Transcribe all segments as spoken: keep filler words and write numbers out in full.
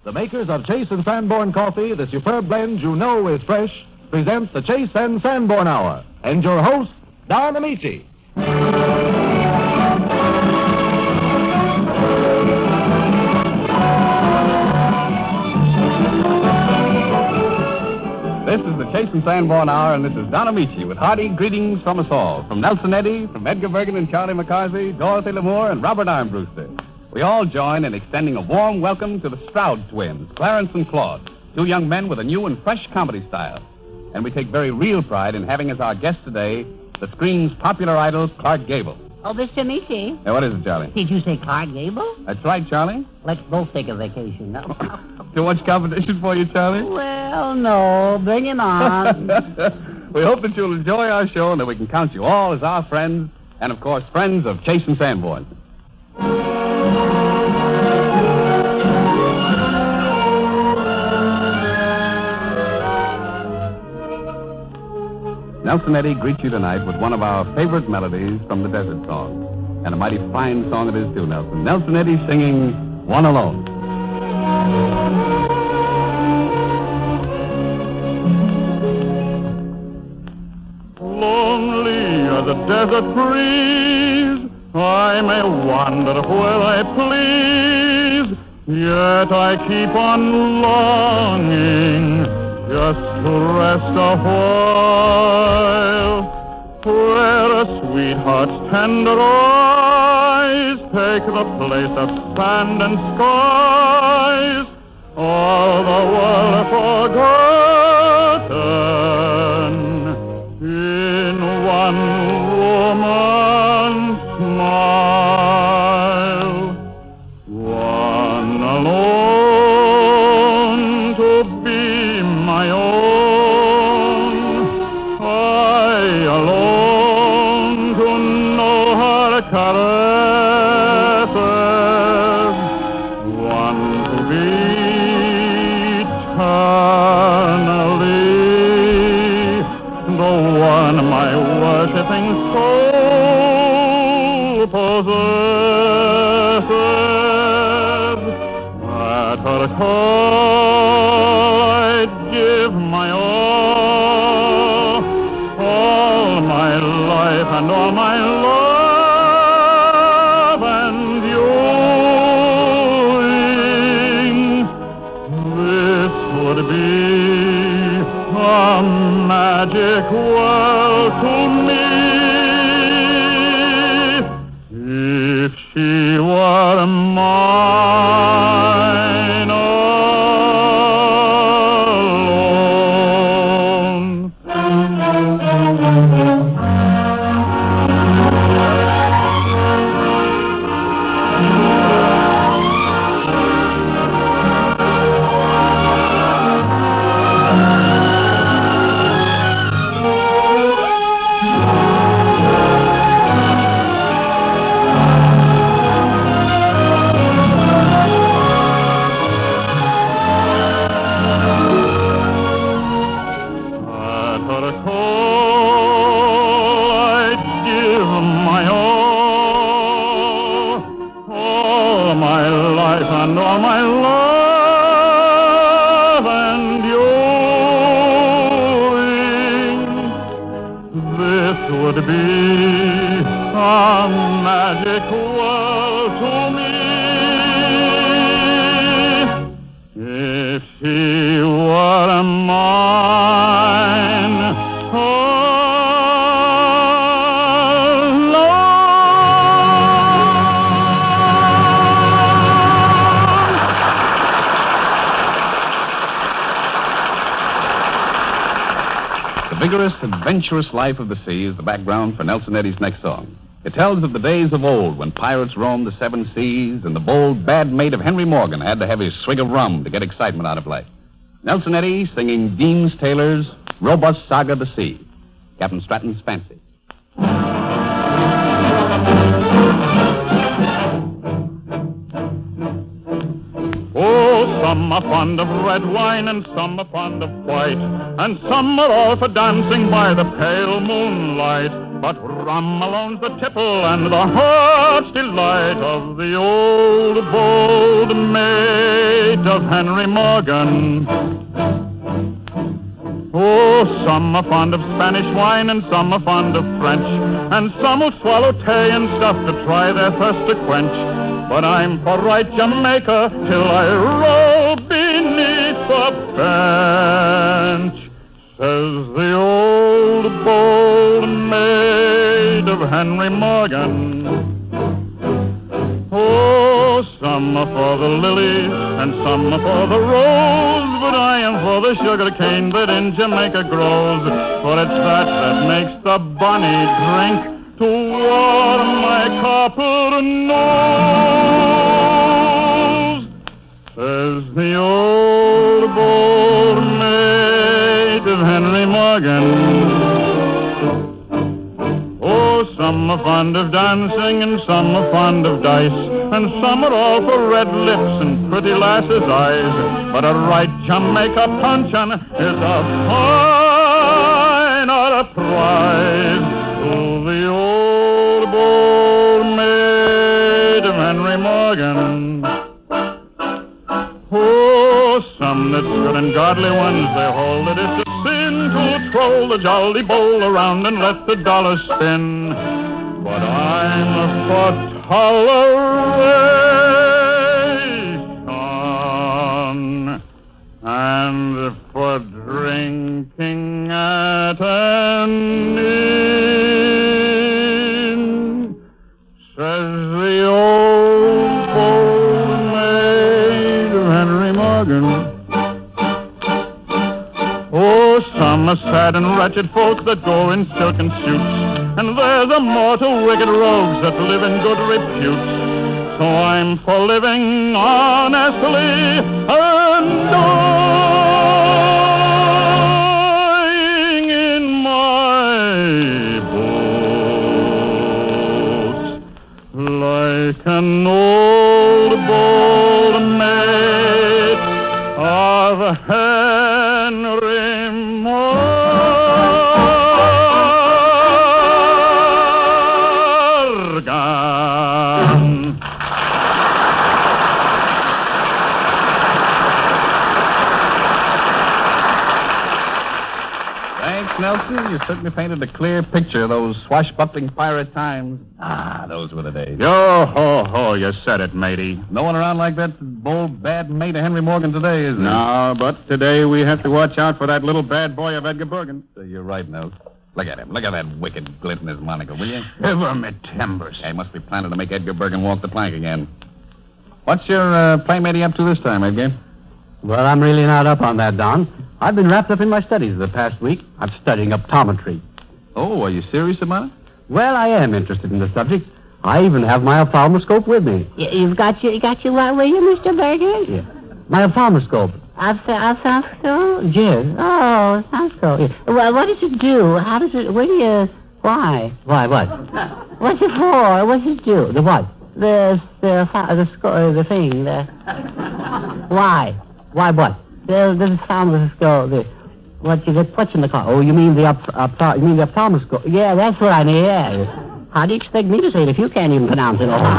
The makers of Chase and Sanborn Coffee, the superb blend you know is fresh, present the Chase and Sanborn Hour. And your host, Don Amici. This is the Chase and Sanborn Hour, and this is Don Amici with hearty greetings from us all. From Nelson Eddy, from Edgar Bergen and Charlie McCarthy, Dorothy Lamour, and Robert Armbruster. We all join in extending a warm welcome to the Stroud twins, Clarence and Claude, two young men with a new and fresh comedy style. And we take very real pride in having as our guest today the screen's popular idol, Clark Gable. Oh, Mister Amici. Now, what is it, Charlie? Did you say Clark Gable? That's right, Charlie. Let's both take a vacation now. Too much competition for you, Charlie? Well, no. Bring him on. We hope that you'll enjoy our show and that we can count you all as our friends and, of course, friends of Chase and Sanborn. Nelson Eddy greets you tonight with one of our favorite melodies from the Desert Song. And a mighty fine song it is, too, Nelson. Nelson Eddy singing One Alone. Lonely as a desert breeze, I may wander where I please, yet I keep on longing just to rest a while, where a sweetheart's tender eyes take the place of sand and skies, all the world forgotten in one woman's smile. One alone to be my own, I alone to know her caresses, one to be eternally the one my worshipping soul possesses. At her call I'd give my all, all my life and all my love and viewing. This would be a magic world to me if she were mine alone. At her call I'd give my all, all my life and all my love and viewing. This would be a magic world to me if she were mine alone. The vigorous, adventurous life of the sea is the background for Nelson Eddy's next song. It tells of the days of old when pirates roamed the seven seas and the bold, bad mate of Henry Morgan had to have his swig of rum to get excitement out of life. Nelson Eddy singing Deems Taylor's Robust Saga of the Sea, Captain Stratton's Fancy. Oh, some are fond of red wine and some are fond of white, and some are all for dancing by the pale moonlight. but rum alone's the tipple and the heart's delight of the old bold maid of Henry Morgan. Oh, some are fond of Spanish wine and some are fond of French, and some will swallow tea and stuff to try their thirst to quench. But I'm for right Jamaica till I roll beneath the bench, says the old bold maid of Henry Morgan. Oh, some are for the lilies and some are for the rose, but I am for the sugar cane that in Jamaica grows. For it's that that makes the bonny drink to warm my copper nose, says the old bold maid of Henry Morgan. Oh, some are fond of dancing and some are fond of dice, and some are all for red lips and pretty lasses' eyes. But a right Jamaica puncheon is a fine or a prize to the old bold maid of Henry Morgan. Oh, some that's good and godly ones, they hold it is a sin to troll the jolly bowl around and let the dollar spin. But I'm for toleration and for drinking at an inn, says the old bold maid of Henry Morgan. Oh, some are sad and wretched folk that go in silken suits, and there's a mortal wicked rogues that live in good repute. So I'm for living honestly and dying in my boots, like an old bold maid of Henry Morgan. Thanks, Nelson. You certainly painted a clear picture of those swashbuckling pirate times. Ah, those were the days. Yo ho ho, you said it, matey. No one around like that bold, bad mate of Henry Morgan today, is there? No, but today we have to watch out for that little bad boy of Edgar Bergen. So you're right, Nels. Look at him. Look at that wicked glint in his monocle, will you? Shiver me timbers. Yeah, he must be planning to make Edgar Bergen walk the plank again. What's your uh, playmate up to this time, Edgar? Well, I'm really not up on that, Don. I've been wrapped up in my studies the past week. I'm studying optometry. Oh, are you serious about it? Well, I am interested in the subject. I even have my ophthalmoscope with me. You, you've got your, you got your what with you, Mister Berger? Yeah. My ophthalmoscope. Alphonso? Yes. Oh, Alphonso. Yeah. Well, what does it do? How does it, where do you, why? Why, what? What's it for? What's it do? The what? The, the, the, sco- the thing, the, why? Why what? The, the ophthalmoscope, the, What you what's in the car? Oh, you mean the up, up, you mean the ophthalmoscope? yeah, that's what I mean, yeah. How do you expect me to say it if you can't even pronounce it all?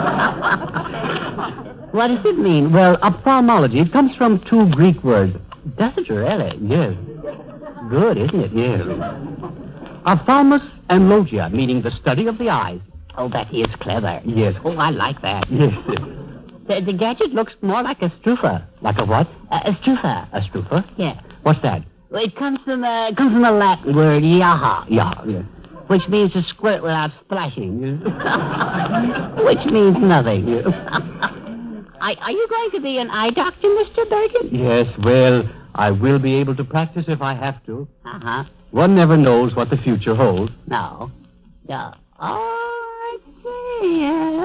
What does it mean? Well, ophthalmology, it comes from two Greek words. Does it really? Yes. Good, isn't it? Yes. Ophthalmos and logia, meaning the study of the eyes. Oh, that is clever. Yes. Oh, I like that. Yes. The, the gadget looks more like a strufa. Like a what? A, a strufa. A strufa? Yeah. What's that? Well, it comes from the comes from the Latin word yaha, Yeah, yeah. which means to squirt without splashing, which means nothing. are, are you going to be an eye doctor, Mister Bergen? Yes, well, I will be able to practice if I have to. Uh-huh. One never knows what the future holds. No. No. Oh, I see. Yeah.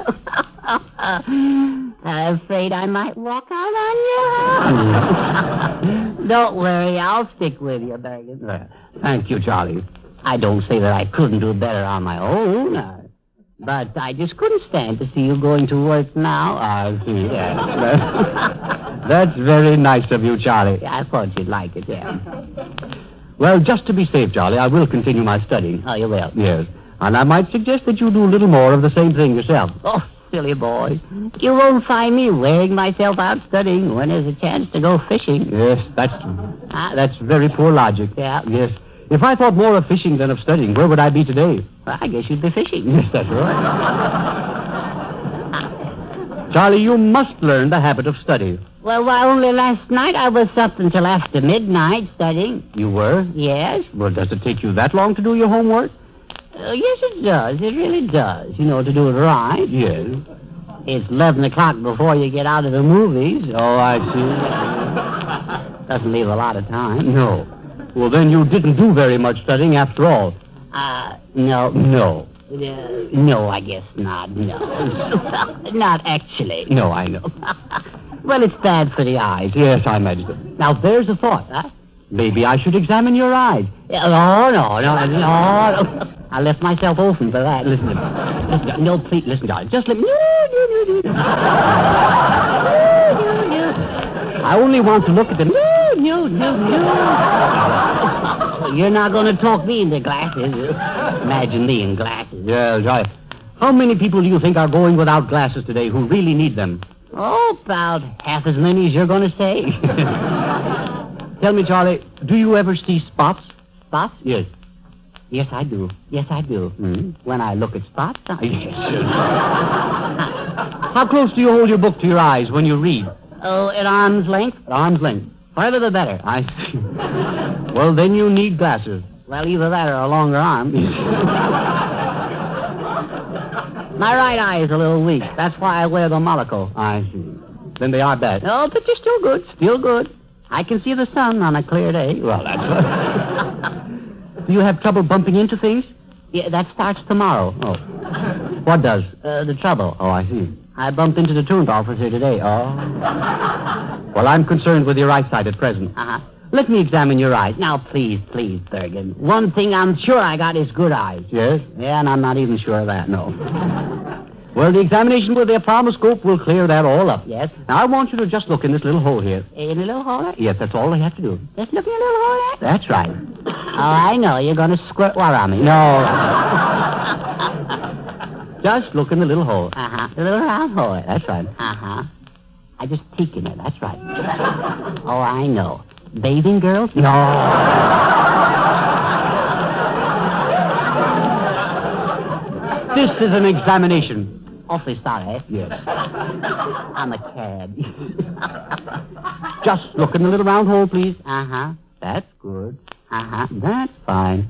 I'm afraid I might walk out on you. Don't worry, I'll stick with you, Bergen. Uh, thank you, Charlie. I don't say that I couldn't do better on my own, uh, but I just couldn't stand to see you going to work now. I see. Yeah. That's very nice of you, Charlie. I thought you'd like it, yeah. Well, just to be safe, Charlie, I will continue my studying. Oh, you will? Yes. And I might suggest that you do a little more of the same thing yourself. Oh, silly boy. You won't find me wearing myself out studying when there's a chance to go fishing. Yes, that's Huh? that's very poor logic. Yeah. Yes. If I thought more of fishing than of studying, where would I be today? Well, I guess you'd be fishing. Yes, that's right. Charlie, you must learn the habit of study. Well, why, only last night I was up until after midnight studying. You were? Yes? Well, does it take you that long to do your homework? Uh, yes, it does. It really does. You know, to do it right. Yes. It's eleven o'clock before you get out of the movies. Oh, I see. Doesn't leave a lot of time. No. Well, then you didn't do very much studying after all. Uh, no. No. Uh, no, I guess not. No. Not actually. No, I know. Well, it's bad for the eyes. Yes, I imagine it. Now, there's a thought. Huh? Maybe I should examine your eyes. Yeah, No, no, no, no, no. I left myself open for that. Listen to me. Listen, no, please, listen, darling. Just let me... I only want to look at them. No, no, no, no. You're not going to talk me into glasses. Imagine me in glasses. Yeah, Charlie. How many people do you think are going without glasses today who really need them? Oh, about half as many as you're going to say. Tell me, Charlie, do you ever see spots? Spots? Yes. Yes, I do. Yes, I do. Hmm? When I look at spots, I... Yes. How close do you hold your book to your eyes when you read? Oh, at arm's length? At arm's length. Farther the better. I see. Well, then you need glasses. Well, either that or a longer arm. My right eye is a little weak. That's why I wear the monocle. I see. Then they are bad. Oh, but you're still good. Still good. I can see the sun on a clear day. Well, that's right. Do you have trouble bumping into things? Yeah, that starts tomorrow. Oh. What does? Uh, the trouble. Oh, I see. I bumped into the truant officer today. Oh. Well, I'm concerned with your eyesight at present. Uh-huh. Let me examine your eyes. Now, please, please, Bergen. One thing I'm sure I got is good eyes. Yes? Yeah, and I'm not even sure of that. No. Well, the examination with the ophthalmoscope will clear that all up. Yes? Now, I want you to just look in this little hole here. In a little hole there? Yes, that's all I have to do. Just look in a little hole there? That's right. Oh, I know. You're going to squirt water on me. No. Just look in the little hole. Uh-huh. The little round hole there. That's right. Uh-huh. I just peek in it. That's right. Oh, I know. Bathing girls? No. This is an examination. Awfully sorry. Yes. I'm a cad. Just look in the little round hole, please. Uh-huh. That's good. Uh-huh. That's fine.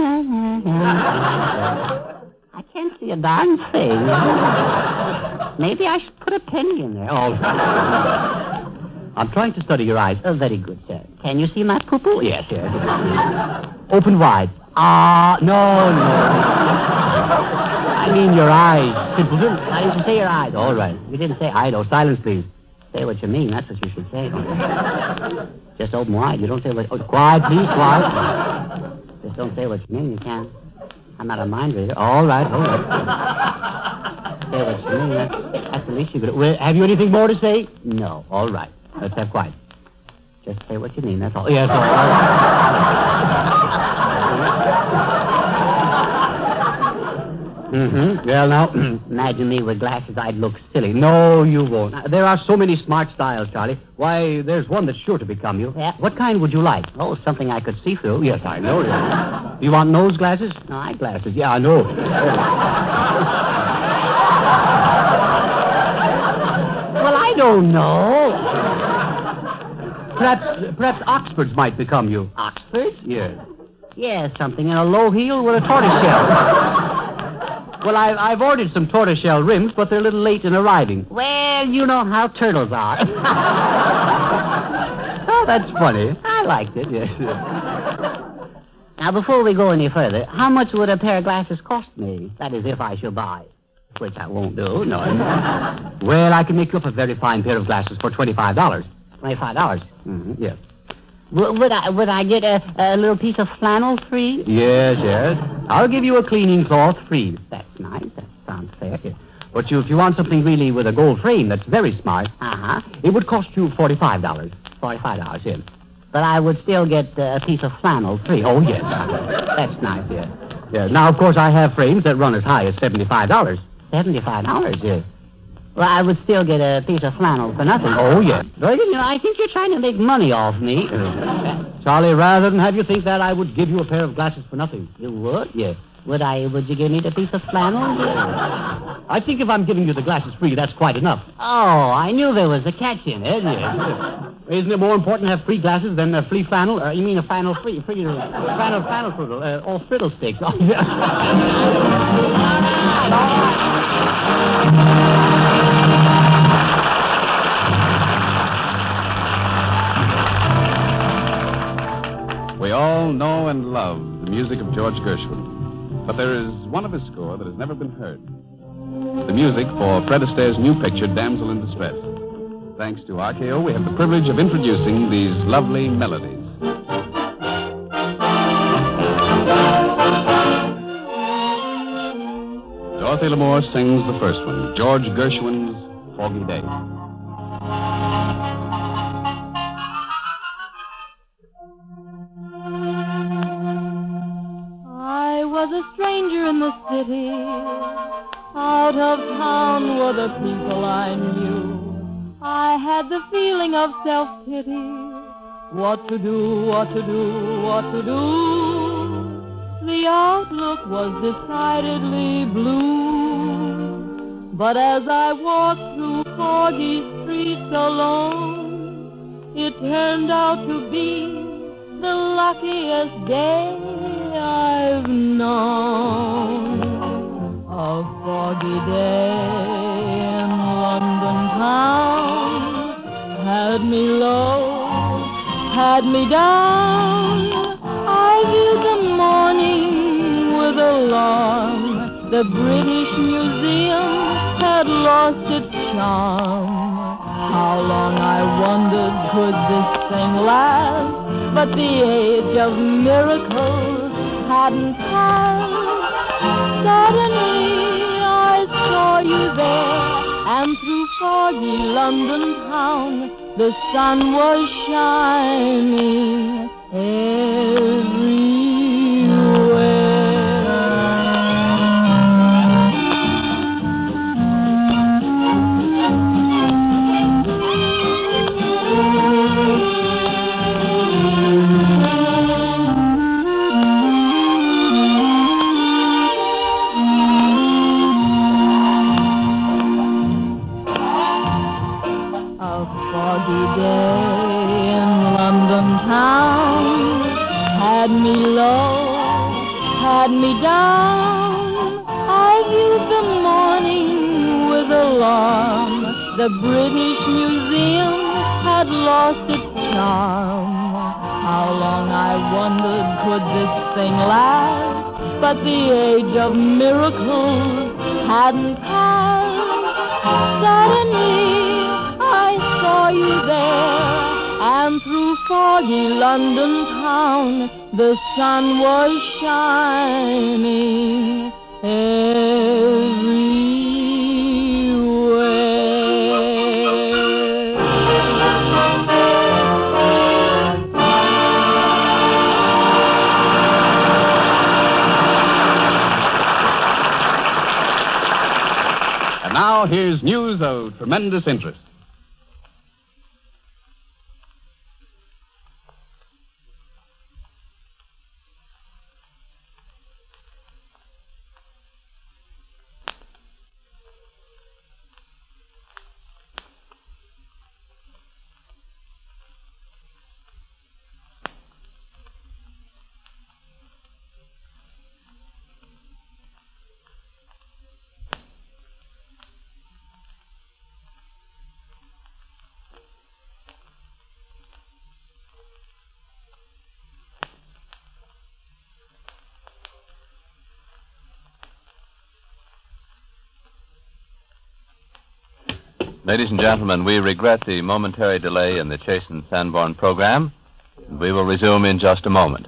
I can't see a darn thing. Maybe I should put a penny in there. Oh. I'm trying to study your eyes. Oh, very good, sir. Can you see my poo-poo? Yes, yes. Open wide. Ah, no, no. I mean your eyes, simpleton. Why didn't you say your eyes? All right. You didn't say I know. Silence, please. Say what you mean. That's what you should say. Just open wide. You don't say what... Oh, quiet, please, quiet. Just don't say what you mean. You can't. I'm not a mind reader. All right, all right. Say what you mean. That's, that's the least you could... Well, have you anything more to say? No. All right. Let's have quiet. Just say what you mean. That's all. Yes, all right. Mm-hmm. Well, now, Imagine me with glasses. I'd look silly. no, you won't. Uh, There are so many smart styles, Charlie. Why, there's one that's sure to become you. Yeah. What kind would you like? Oh, something I could see through. Yes, I know that. You want nose glasses? No, eyeglasses. Yeah, I know. Well, I don't know. Perhaps, perhaps Oxfords might become you. Oxfords? Yes. Yeah, something in a low heel with a tortoiseshell. Well, I, I've ordered some tortoiseshell rims, but they're a little late in arriving. Well, you know how turtles are. Oh, that's funny. I liked it. Yes. Now, before we go any further, how much would a pair of glasses cost me? That is, if I should buy. Which I won't do, no. Well, I can make you up a very fine pair of glasses for twenty-five dollars. Twenty-five dollars. Mm-hmm. Yes. W- would I would I get a, a little piece of flannel free? Yes, yes. I'll give you a cleaning cloth free. That's nice. That sounds fair. But you, if you want something really with a gold frame that's very smart, Uh-huh. it would cost you forty-five dollars. Forty-five dollars, yes. But I would still get uh, a piece of flannel free. Oh, yes. That's nice, yes. Yeah. Now, of course, I have frames that run as high as seventy-five dollars. Seventy-five dollars. Yes. Well, I would still get a piece of flannel for nothing. Oh, yes. Bergen, you know, I think you're trying to make money off me. Charlie, rather than have you think that, I would give you a pair of glasses for nothing. You would? Yes. Would I? Would you give me the piece of flannel? I think if I'm giving you the glasses free, that's quite enough. Oh, I knew there was a catch in it. Yes. Isn't it more important to have free glasses than uh, free flannel? Uh, You mean a flannel free, free uh, flannel, flannel fruit, uh, or fiddlesticks? We all know and love the music of George Gershwin, but there is one of his score that has never been heard. The music for Fred Astaire's new picture, Damsel in Distress. Thanks to R K O, we have the privilege of introducing these lovely melodies. Dorothy Lamour sings the first one, George Gershwin's Foggy Day. I was a stranger in the city. Out of town were the people I knew. I had the feeling of self-pity. What to do, what to do, what to do. The outlook was decidedly blue. But as I walked through foggy streets alone, it turned out to be the luckiest day I've known. A foggy day in London town had me low, had me down. I viewed the morning with alarm. The British Museum had lost its charm. How long, I wondered, could this thing last? But the age of miracles hadn't passed. Suddenly I saw you there, and through foggy London town the sun was shining everywhere. Foggy day in London town had me low, had me down. I viewed the morning with alarm. The British Museum had lost its charm. How long, I wondered, could this thing last? But the age of miracles hadn't passed. Suddenly I saw you there, and through foggy London town the sun was shining everywhere. And now here's news of tremendous interest. Ladies and gentlemen, we regret the momentary delay in the Chase and Sanborn program. We will resume in just a moment.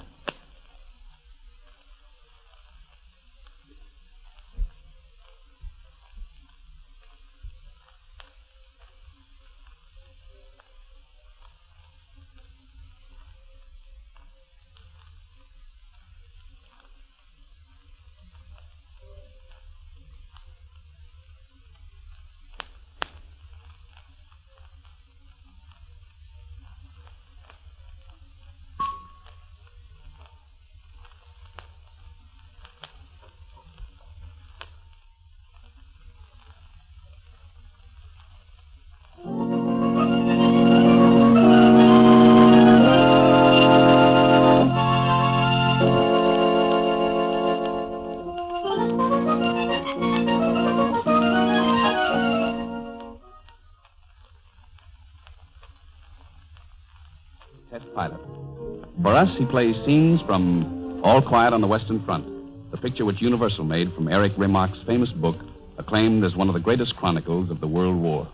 test pilot. For us, he plays scenes from All Quiet on the Western Front, the picture which Universal made from Eric Remarque's famous book, acclaimed as one of the greatest chronicles of the World War.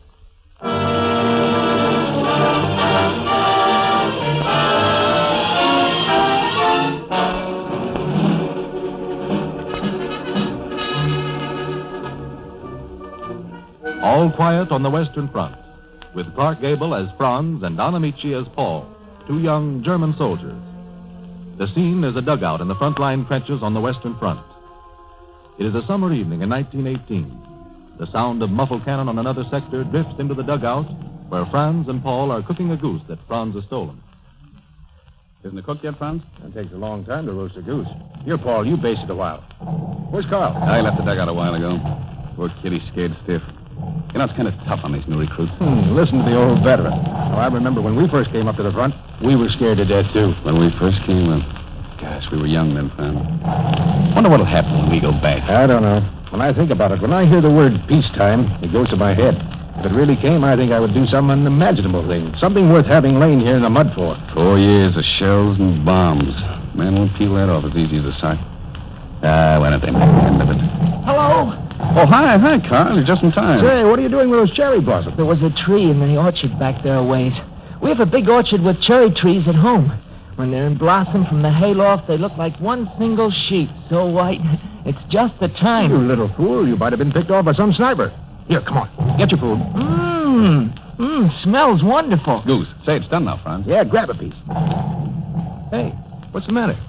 All Quiet on the Western Front, with Clark Gable as Franz and Don Amici as Paul, two young German soldiers. The scene is a dugout in the front-line trenches on the Western Front. It is a summer evening in nineteen eighteen. The sound of muffled cannon on another sector drifts into the dugout where Franz and Paul are cooking a goose that Franz has stolen. Isn't it cooked yet, Franz? It takes a long time to roast a goose. Here, Paul, you baste it a while. Where's Carl? I left the dugout a while ago. Poor kid, he's scared stiff. You know, it's kind of tough on these new recruits. Hmm, listen to the old veteran. Now, I remember when we first came up to the front, we were scared to death, too. When we first came up, gosh, we were young then, Franz. Wonder what'll happen when we go back. I don't know. When I think about it, when I hear the word peacetime, it goes to my head. If it really came, I think I would do some unimaginable thing. Something worth having lain here in the mud for. Four years of shells and bombs. Man won't peel that off as easy as a sock. Ah, why don't they make the end of it? Hello? Oh, hi, hi, Carl. You're just in time. Say, what are you doing with those cherry blossoms? There was a tree in the orchard back there a ways. We have a big orchard with cherry trees at home. When they're in blossom from the hayloft, they look like one single sheet, so white. It's just the You time. little fool. You might have been picked off by some sniper. Here, come on. Get your food. Mmm. Mmm. Smells wonderful. Goose. Say, it's done now, Franz. Yeah, grab a piece. Hey, what's the matter?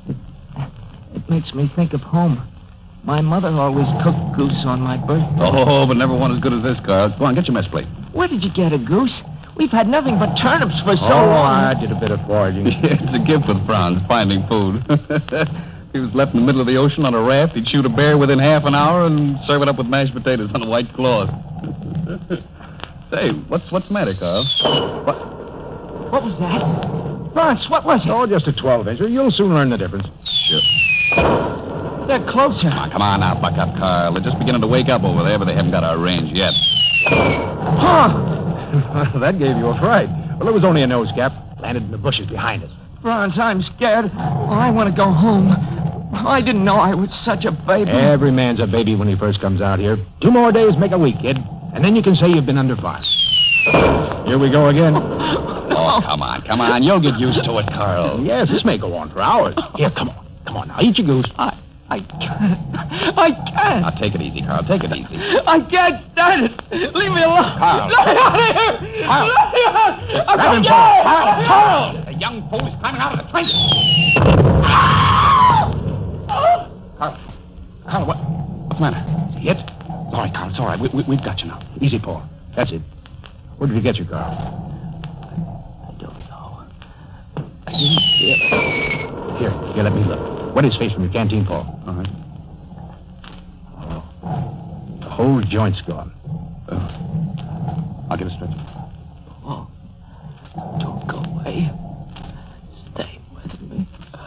It makes me think of home. My mother always cooked goose on my birthday. Oh, but never one as good as this, Carl. Go on, get your mess plate. Where did you get a goose? We've had nothing but turnips for so oh, long. I did a bit of foraging. Yeah, it's a gift with Franz, finding food. If he was left in the middle of the ocean on a raft, he'd shoot a bear within half an hour and serve it up with mashed potatoes on a white cloth. Say, what's what's the matter, Carl? What? What was that? Franz, what was it? Oh, just a twelve-incher. You'll soon learn the difference. Sure. They're closer. Come on, come on now, buck up, Carl. They're just beginning to wake up over there, but they haven't got our range yet. Huh! That gave you a fright. Well, it was only a nose gap. Landed in the bushes behind us. Franz, I'm scared. Oh, I want to go home. I didn't know I was such a baby. Every man's a baby when he first comes out here. Two more days make a week, kid. And then you can say you've been under fire. Here we go again. Oh, come on, come on. You'll get used to it, Carl. Yes, this may go on for hours. Here, come on. Come on now, eat your goose. I, I can't. I can't. Now, take it easy, Carl. Take it easy. I can't stand it. Leave me alone. Carl. Let me out of here. Carl. Let me out. I'm Grab him, scared. Carl. Carl! The young fool is climbing out of the trench. Carl. Carl, what? What's the matter? Is he hit? All right, Carl, it's all right. We, we, we've got you now. Easy, Paul. That's it. Where did you get you, Carl? I don't know. I didn't feel it. Here, here, let me look. Wet his face from your canteen, Paul. All right. Oh. The whole joint's gone. I'll get a stretcher. Oh, don't go away. Stay with me.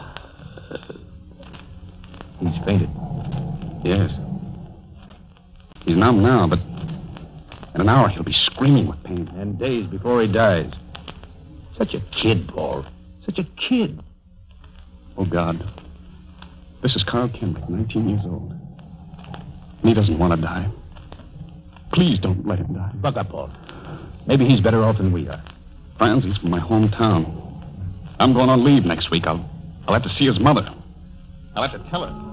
He's fainted. Yes. He's numb now, but in an hour he'll be screaming with pain. And days before he dies. Such a kid, Paul. Such a kid. Oh, God. This is Carl Kenrick, nineteen years old. And he doesn't want to die. Please don't let him die. Buck up, Paul. Maybe he's better off than we are. Franz, he's from my hometown. I'm going on leave next week. I'll, I'll have to see his mother. I'll have to tell her.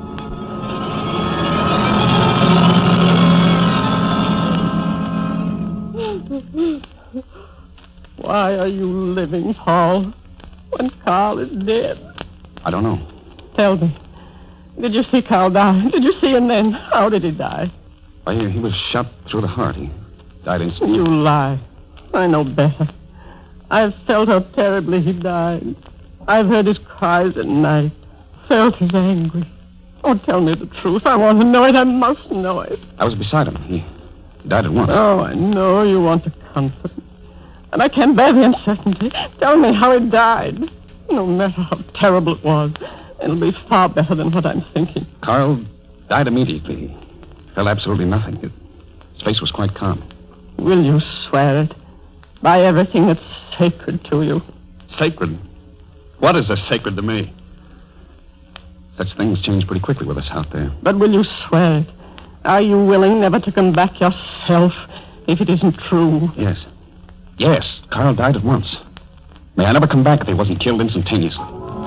Why are you living, Paul, when Carl is dead? I don't know. Tell me, did you see Carl die? Did you see him then? How did he die? I hear he was shot through the heart. He died in You lie. I know better. I've felt how terribly he died. I've heard his cries at night, felt his anguish. Oh, tell me the truth. I want to know it. I must know it. I was beside him. He died at once. Oh, I know you want to comfort me. And I can't bear the uncertainty. Tell me how he died. No matter how terrible it was, it'll be far better than what I'm thinking. Carl died immediately. He felt absolutely nothing. His face was quite calm. Will you swear it? By everything that's sacred to you. Sacred? What is a sacred to me? Such things change pretty quickly with us out there. But will you swear it? Are you willing never to come back yourself if it isn't true? Yes. Yes, Carl died at once. May I never come back if he wasn't killed instantaneously.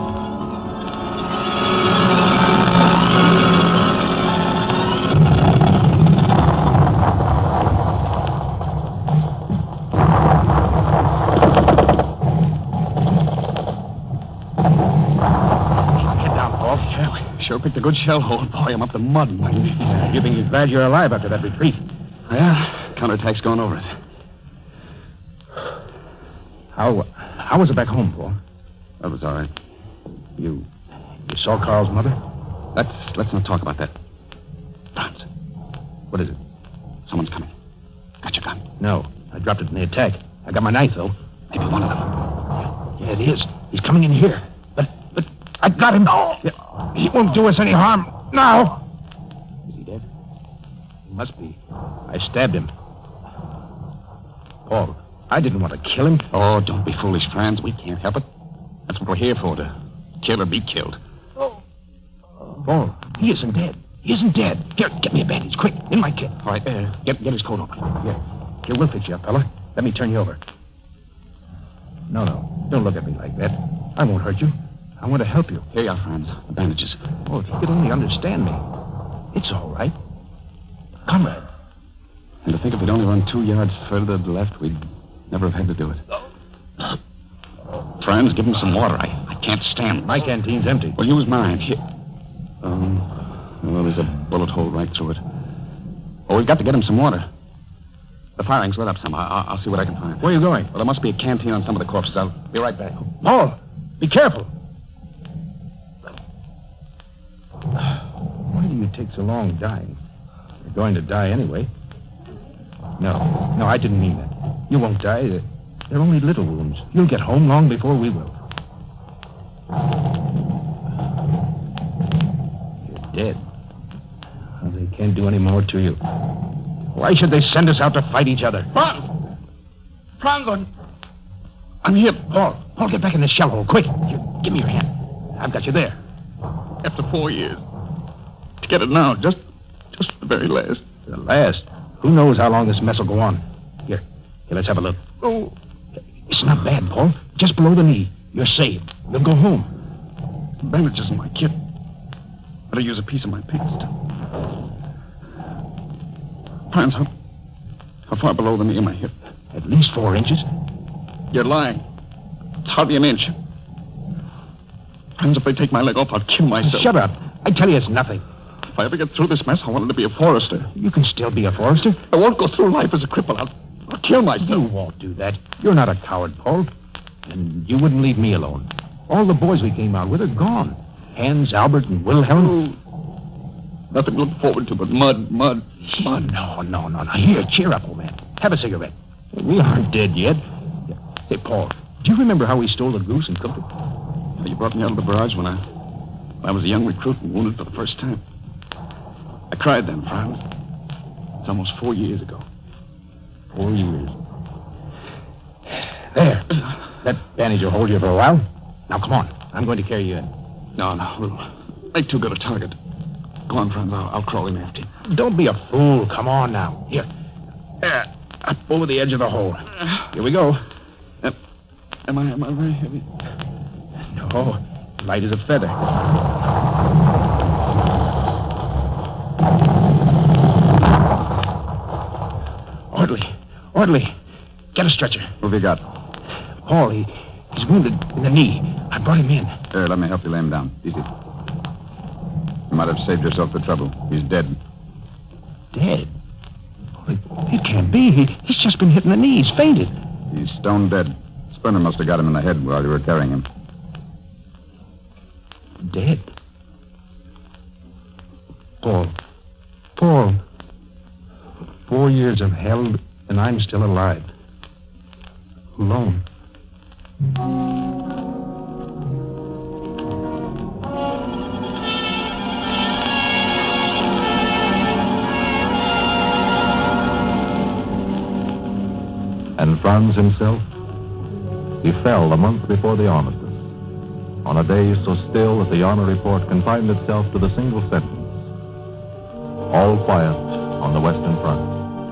Sure picked a good shell hole. Boy, I'm up to mud. Yeah, you think he's glad you're alive after that retreat? Yeah, counterattack's going over it. How how was it back home, Paul? That was all right. You you saw Carl's mother? Let's let's not talk about that. Franz, What is it? someone's coming. Got your gun? No, I dropped it in the attack. I got my knife, though. Maybe one of them. Yeah, it is. He's coming in here. But but I got him. Oh. Yeah, he won't do us any harm. Now. Is he dead? He must be. I stabbed him. Paul, I didn't want to kill him. Oh, don't be foolish, Franz. We can't help it. That's what we're here for, to kill or be killed. Paul, he isn't dead. He isn't dead. Here, get me a bandage, quick, in my kit. All right, uh, Get get his coat open. Here, here, we'll fix you up, fella. Let me turn you over. No, no, don't look at me like that. I won't hurt you. I want to help you. here you are, Franz. The bandages. Oh, if you could only understand me. It's all right. Comrade. And to think if we'd only run two yards further to the left, we'd never have had to do it. Franz, give him some water. I, I can't stand My canteen's empty. Well, use mine. Here. Um, well, there's a bullet hole right through it. Oh, we've got to get him some water. The firing's lit up some. I, I, I'll see what I can find. Where are you going? Well, there must be a canteen on some of the corpses. I'll be right back. Paul, be careful. Why do you take so long dying? You're going to die anyway. No, no, I didn't mean that. You won't die. They're, they're only little wounds. You'll get home long before we will. You're dead. Well, they can't do any more to you. Why should they send us out to fight each other? Franz! Franz, I'm here, Paul. Paul, get back in the shell hole, quick. Here, give me your hand. I've got you there. After four years. To get it now, just just the very last. The last. Who knows how long this mess will go on? Here, here, let's have a look. Oh, It's not bad, Paul. Just below the knee. You're saved. We'll go home. the bandages in my kit. Better use a piece of my pants. Franz, how, how far below the knee am I hit? At least four inches. You're lying. It's hardly an inch. Franz, if they take my leg off, I'll kill myself. Shut up. I tell you it's nothing. If I ever get through this mess, I wanted to be a forester. You can still be a forester. I won't go through life as a cripple. I'll, I'll kill myself. You won't do that. You're not a coward, Paul. And you wouldn't leave me alone. All the boys we came out with are gone. Hans, Albert, and Wilhelm. Nothing to look forward to but mud, mud, mud. No, no, no, no. Here, cheer up, old man. Have a cigarette. We aren't dead yet. Hey, Paul, do you remember how we stole the goose and cooked it? You brought me out of the barrage when I, when I was a young recruit and wounded for the first time. I cried then, Franz. It's almost four years ago. Four years. There. That bandage will hold you for a while. Now, come on. I'm going to carry you in. No, no, we'll make too good a target. Go on, Franz. I'll, I'll crawl in after you. Don't be a fool. Come on now. Here. There. Up over the edge of the hole. Here we go. Am, am I am I very heavy? No. Light as a feather. Orderly. Orderly. Get a stretcher. What have you got? Paul, he, he's wounded in the knee. I brought him in. Here, let me help you lay him down. Easy. You might have saved yourself the trouble. He's dead. Dead? Oh, it, it can't be. He, he's just been hit in the knee. He's fainted. He's stone dead. Splinter must have got him in the head while you were carrying him. Dead? Paul. Paul. Four years of hell, and I'm still alive. Alone. And Franz himself? He fell a month before the armistice, on a day so still that the Army report confined itself to the single sentence, all quiet on the Western Front.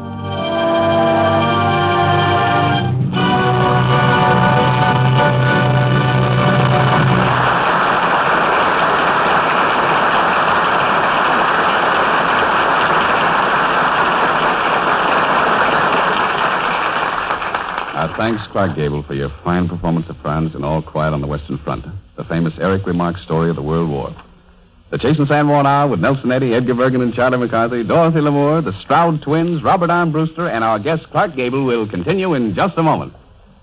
Our thanks, Clark Gable, for your fine performance of Franz in All Quiet on the Western Front, the famous Eric Remarque story of the World War. The Chase and Sanborn Hour with Nelson Eddy, Edgar Bergen, and Charlie McCarthy, Dorothy Lamour, the Stroud twins, Robert Armbruster, and our guest Clark Gable will continue in just a moment.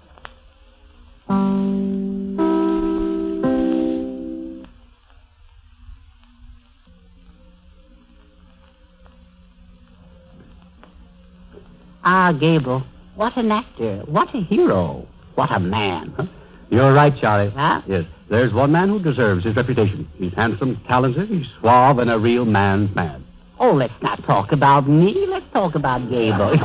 Ah, Gable. What an actor. What a hero. What a man. Huh? You're right, Charlie. Huh? Yes. There's one man who deserves his reputation. He's handsome, talented, he's suave, and a real man's man. Oh, let's not talk about me. Let's talk about Gable.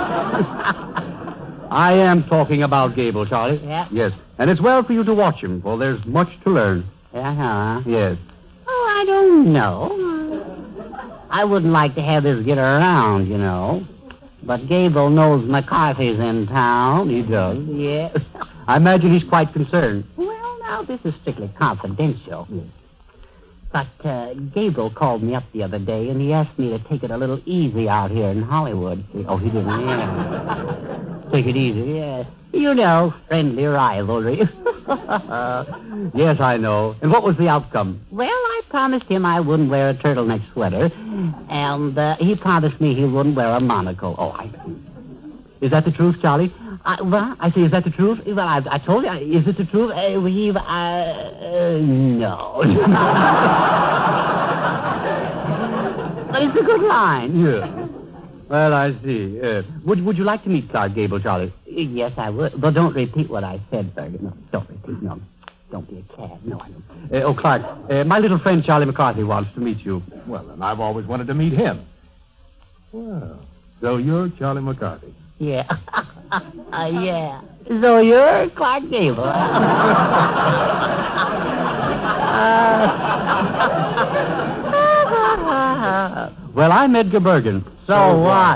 I am talking about Gable, Charlie. Yeah? Yes. And it's well for you to watch him, for there's much to learn. Uh-huh. Yes. Oh, I don't know. I wouldn't like to have this get around, you know. But Gable knows McCarthy's in town. He does? Yeah. I imagine he's quite concerned. Well, now, this is strictly confidential. Yes. But uh, Gable called me up the other day, and he asked me to take it a little easy out here in Hollywood. Oh, he didn't? Yeah. Take it easy, yeah. You know, friendly rivalry. Yes, I know. And what was the outcome? Well, I promised him I wouldn't wear a turtleneck sweater, and uh, he promised me he wouldn't wear a monocle. Oh, I see. Is that the truth, Charlie? I, well, I say, is that the truth? Well, I, I told you, is it the truth? Uh, he, uh, uh, no. But it's a good line. Yeah. Well, I see. Uh, would Would you like to meet Clark Gable, Charlie? Yes, I would. But don't repeat what I said, Bergen. No, don't repeat. No, don't be a cad. No, I don't. Uh, oh, Clark, uh, my little friend Charlie McCarthy wants to meet you. Well, and I've always wanted to meet him. Well, so you're Charlie McCarthy. Yeah. uh, yeah. So you're Clark Gable. uh, well, I'm Edgar Bergen. So, so what?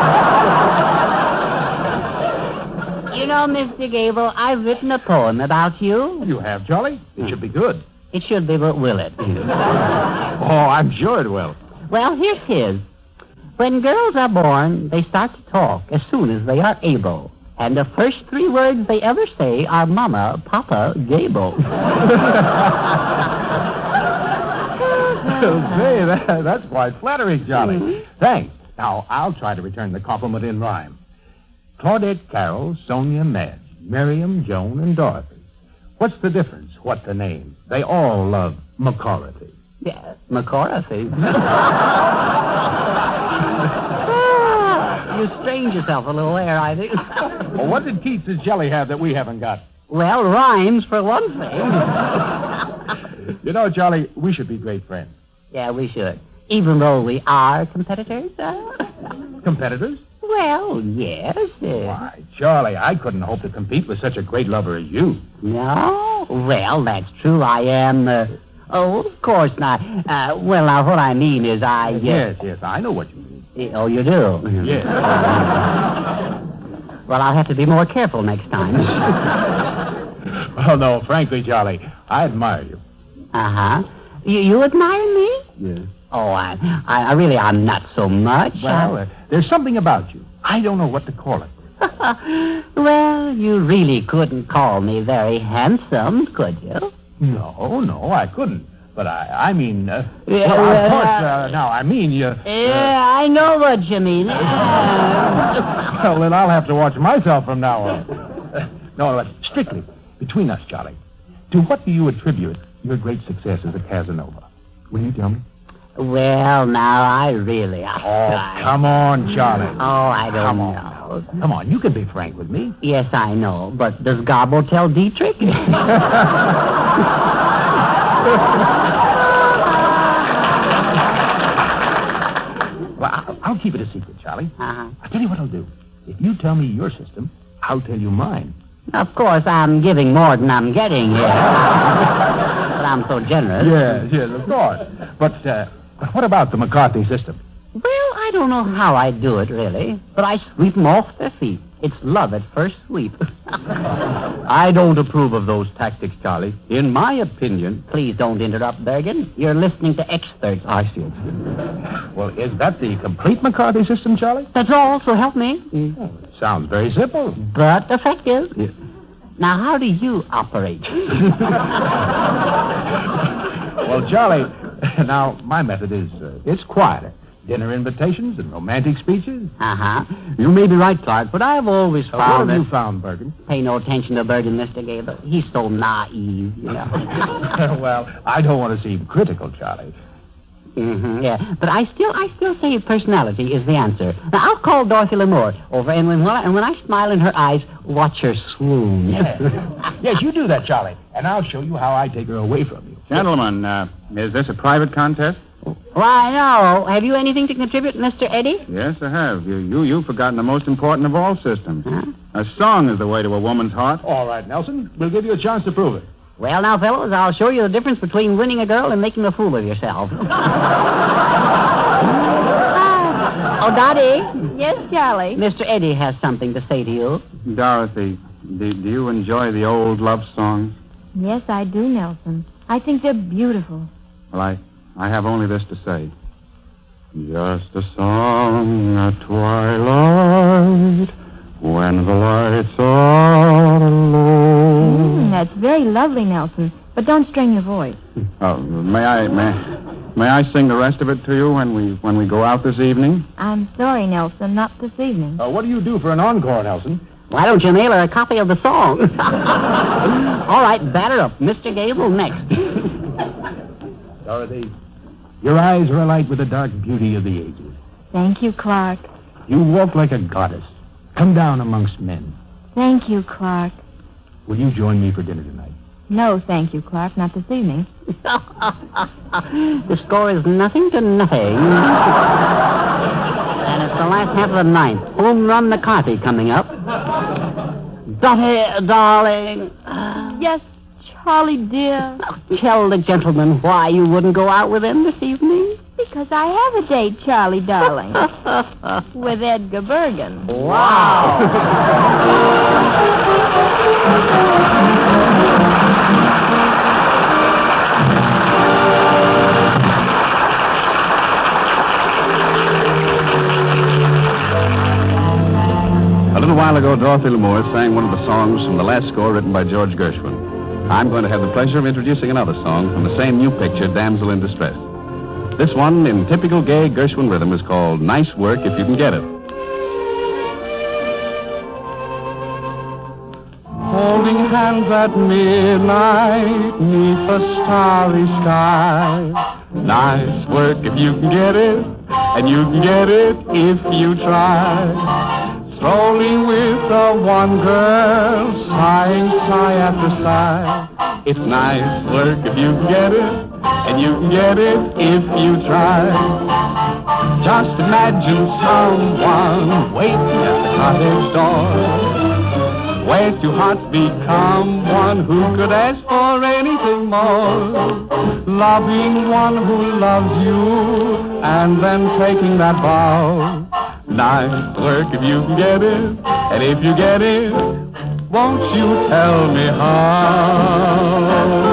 You know, Mister Gable, I've written a poem about you. You have, Charlie? It should be good. It should be, but will it? Oh, I'm sure it will. Well, here's his. When girls are born, they start to talk as soon as they are able. And the first three words they ever say are Mama, Papa, Gable. Say, that, that's quite flattering, Charlie. Mm-hmm. Thanks. Now, I'll try to return the compliment in rhyme. Claudette, Carol, Sonia, Madge, Miriam, Joan, and Dorothy. What's the difference? What the name? They all love McCarthy. Yeah, McCarthy. You strained yourself a little there, I think. Well, what did Keats's jelly have that we haven't got? Well, rhymes for one thing. You know, Charlie, we should be great friends. Yeah, we should. Even though we are competitors. Uh... Competitors? Well, yes. Uh... Why, Charlie, I couldn't hope to compete with such a great lover as you. No? Well, that's true. I am... Uh... Oh, of course not. Uh, well, now, what I mean is I... Uh... Yes, yes, I know what you mean. Oh, you do? Yes. Well, I'll have to be more careful next time. Well, no, frankly, Charlie, I admire you. Uh-huh. You, you admire me? Yes. Oh, I, I really, I'm not so much. Well, uh, there's something about you. I don't know what to call it. Well, you really couldn't call me very handsome, could you? No, no, I couldn't. But I, I mean, uh, yeah, well, uh, of course, uh, now, I mean, you... Uh, yeah, I know what you mean. Well, then I'll have to watch myself from now on. Uh, no, uh, strictly, between us, Charlie, to what do you attribute your great success as a Casanova? Will you tell me? Well, now, I really... I, oh, I, come on, Charlie. Oh, I don't come know. On. Come on, you can be frank with me. Yes, I know, but does Gobble tell Dietrich? Well, I'll, I'll keep it a secret, Charlie. Uh-huh. I'll tell you what I'll do. If you tell me your system, I'll tell you mine. Of course, I'm giving more than I'm getting here. But I'm so generous. Yes, yes, of course. But uh, what about the McCarthy system? Well, I don't know how I do it, really. But I sweep 'em off their feet. It's love at first sweep. I don't approve of those tactics, Charlie. In my opinion... Please don't interrupt, Bergen. You're listening to experts. I see. Well, is that the complete McCarthy system, Charlie? That's all, so help me. Oh, sounds very simple. But effective. Yeah. Now, how do you operate? Well, Charlie, now, my method is, uh, it's quieter. Dinner invitations and romantic speeches. Uh-huh. You may be right, Clark, but I've always Uh, what found have you that... found, Bergen? Pay no attention to Bergen, Mister Gable. He's so naive, you know. Well, I don't want to seem critical, Charlie. Mm-hmm, yeah, but I still, I still say personality is the answer. Now, I'll call Dorothy L'Amour over, and when, when I, and when I smile in her eyes, watch her swoon. Yes, you do that, Charlie, and I'll show you how I take her away from you. Gentlemen, uh, is this a private contest? Why, no. Have you anything to contribute, Mister Eddie? Yes, I have. You, you, you've forgotten the most important of all systems. Huh? A song is the way to a woman's heart. All right, Nelson, we'll give you a chance to prove it. Well, now, fellows, I'll show you the difference between winning a girl and making a fool of yourself. Oh, Dottie. Yes, Charlie. Mister Eddie has something to say to you. Dorothy, do, do you enjoy the old love songs? Yes, I do, Nelson. I think they're beautiful. Well, I, I have only this to say. Just a song at twilight when the lights are low. Mm, that's very lovely, Nelson. But don't strain your voice. Oh, may I may, may I sing the rest of it to you when we when we go out this evening? I'm sorry, Nelson, not this evening. Uh, what do you do for an encore, Nelson? Why don't you mail her a copy of the song? All right, batter up. Mister Gable next. Dorothy, your eyes are alight with the dark beauty of the ages. Thank you, Clark. You walk like a goddess. Come down amongst men. Thank you, Clark. Will you join me for dinner tonight? No, thank you, Clark, not this evening. The score is nothing to nothing. And it's the last half of the ninth. Home run McCarthy coming up. Dottie, darling. Yes, Charlie, dear. Tell the gentleman why you wouldn't go out with him this evening. Because I have a date, Charlie, darling. With Edgar Bergen. Wow. A little while ago, Dorothy L'Amour sang one of the songs from the last score written by George Gershwin. I'm going to have the pleasure of introducing another song from the same new picture, Damsel in Distress. This one, in typical gay Gershwin rhythm, is called Nice Work If You Can Get It. Holding hands at midnight neath the starry sky. Nice work if you can get it, and you can get it if you try. Strolling with the one girl, sighing sigh after sigh. It's nice work if you can get it, and you can get it if you try. Just imagine someone waiting at the cottage door, where two hearts become one. Who could ask for anything more? Loving one who loves you, and then taking that vow. Nice work if you can get it, and if you get it, won't you tell me how?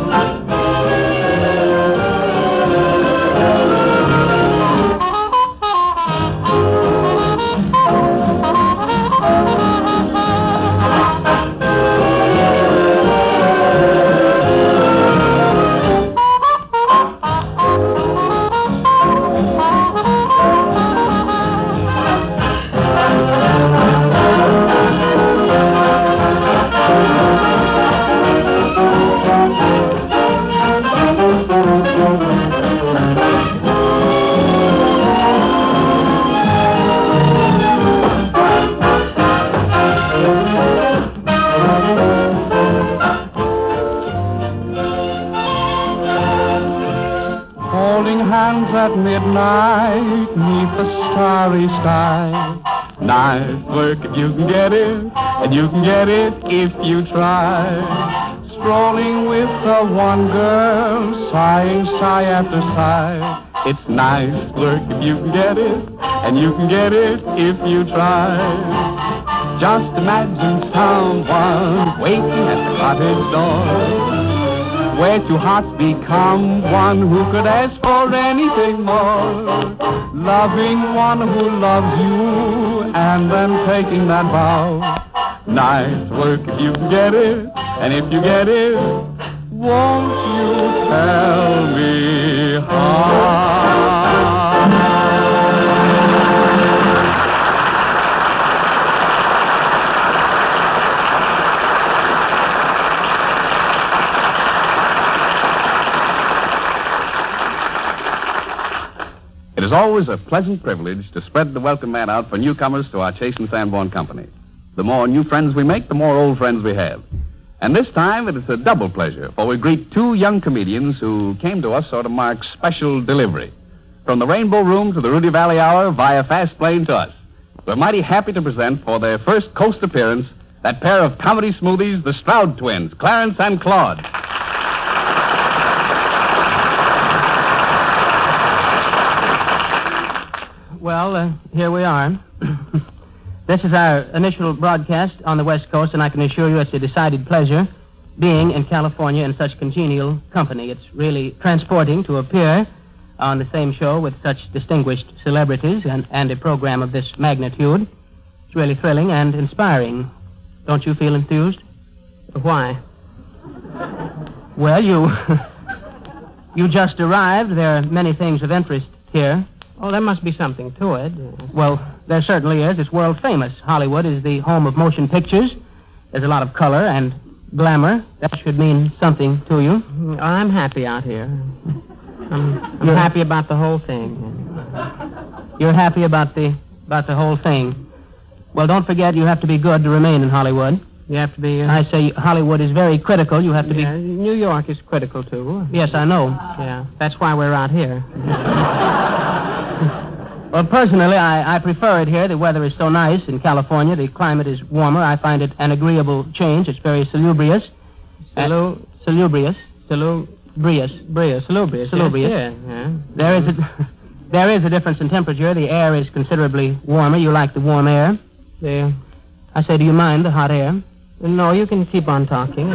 Holding hands at midnight neath the starry sky. Nice work if you can get it, and you can get it if you try. Strolling with the one girl, sighing sigh after sigh. It's nice work if you can get it, and you can get it if you try. Just imagine someone waiting at the cottage door, where two hearts become one, who could ask for anything more? Loving one who loves you, and then taking that vow. Nice work if you can get it, and if you get it, won't you tell me how? It is always a pleasant privilege to spread the welcome mat out for newcomers to our Chase and Sanborn Company. The more new friends we make, the more old friends we have. And this time it is a double pleasure, for we greet two young comedians who came to us sort of mark special delivery. From the Rainbow Room to the Rudy Valley Hour via fast plane to us. We're mighty happy to present for their first coast appearance that pair of comedy smoothies, the Stroud twins, Clarence and Claude. Well, uh, here we are. This is our initial broadcast on the West Coast, and I can assure you it's a decided pleasure being in California in such congenial company. It's really transporting to appear on the same show with such distinguished celebrities and, and a program of this magnitude. It's really thrilling and inspiring. Don't you feel enthused? Why? Well, you... you just arrived. There are many things of interest here. Oh, there must be something to it. Well, there certainly is. It's world famous. Hollywood is the home of motion pictures. There's a lot of color and glamour. That should mean something to you. I'm happy out here. I'm, I'm happy about the whole thing. You're happy about the about the whole thing. Well, don't forget you have to be good to remain in Hollywood. You have to be... Uh, I say Hollywood is very critical. You have to yeah, be... New York is critical, too. Yes, I know. Yeah, that's why we're out here. Well, personally, I, I prefer it here. The weather is so nice in California. The climate is warmer. I find it an agreeable change. It's very salubrious. Salu... Salubrious. Salubrious. Brious. Salubrious. Salubrious. Yeah, yeah. There is a... There is a difference in temperature. The air is considerably warmer. You like the warm air. The... I say, do you mind the hot air? No, you can keep on talking.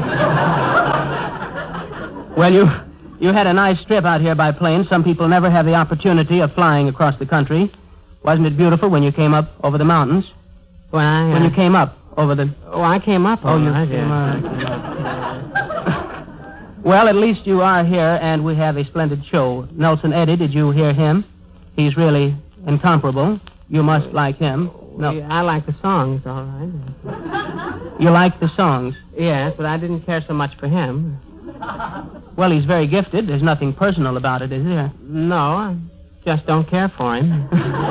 Well, you... You had a nice trip out here by plane. Some people never have the opportunity of flying across the country. Wasn't it beautiful when you came up over the mountains? When I... Uh, when you came up over the... Oh, I came up. Oh, you right, came yeah. up. Well, at least you are here, and we have a splendid show. Nelson Eddy, did you hear him? He's really incomparable. You must like him. No, I like the songs, all right. You like the songs? Yes, but I didn't care so much for him. Well, he's very gifted. There's nothing personal about it, is there? No, I just don't care for him.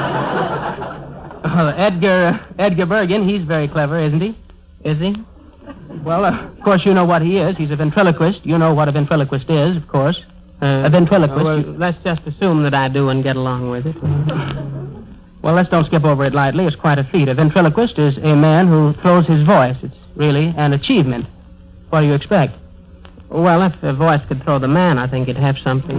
uh, Edgar uh, Edgar Bergen, he's very clever, isn't he? Is he? Well, uh, of course, you know what he is. He's a ventriloquist. You know what a ventriloquist is, of course. Uh, a ventriloquist. Uh, well, let's just assume that I do and get along with it. Well, let's don't skip over it lightly. It's quite a feat. A ventriloquist is a man who throws his voice. It's really an achievement. What do you expect? Well, if a voice could throw the man, I think it'd have something.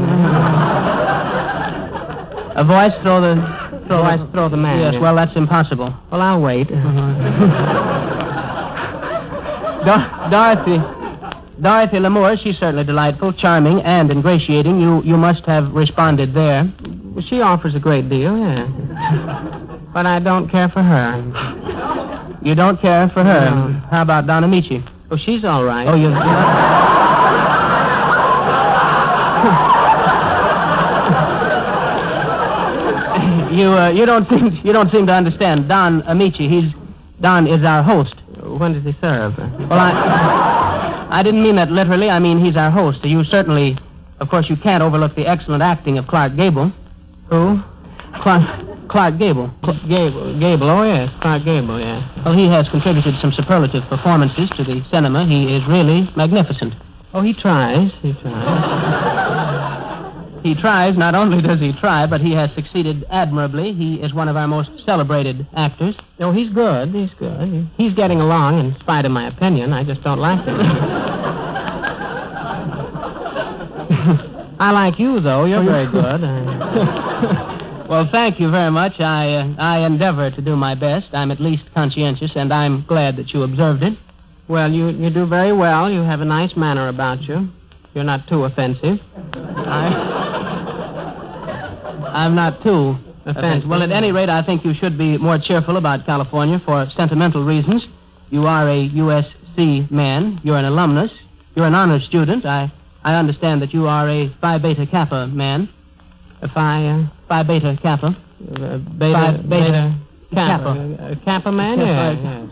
A voice throw the... Throw, voice throw the man. Yes, yeah. Well, that's impossible. Well, I'll wait. Dor- Dorothy... Dorothy Lamour, she's certainly delightful, charming, and ingratiating. You you must have responded there. Well, she offers a great deal, yeah. But I don't care for her. You don't care for her? No. How about Donna Michi? Oh, she's all right. Oh, you... You uh, you don't seem you don't seem to understand. Don Amici, he's Don is our host. When does he serve? Well, I I didn't mean that literally. I mean he's our host. You certainly, of course, you can't overlook the excellent acting of Clark Gable. Who? Clark Clark Gable. Cl- Gable. Gable. Oh yes, Clark Gable. Yeah. Well, he has contributed some superlative performances to the cinema. He is really magnificent. Oh, he tries. He tries. He tries. Not only does he try, but he has succeeded admirably. He is one of our most celebrated actors. Oh, he's good. He's good. He's getting along in spite of my opinion. I just don't like him. I like you, though. You're very good. Well, thank you very much. I uh, I endeavor to do my best. I'm at least conscientious, and I'm glad that you observed it. Well, you, you do very well. You have a nice manner about you. You're not too offensive. I, I'm not too offensive. Well, at any rate, I think you should be more cheerful about California for sentimental reasons. You are a U S C man. You're an alumnus. You're an honor student. I, I understand that you are a Phi Beta Kappa man. A Phi, uh, Phi Beta Kappa. Uh, beta, Phi Beta, Beta Kappa. Kappa. Uh, Kappa man? Yeah, yeah.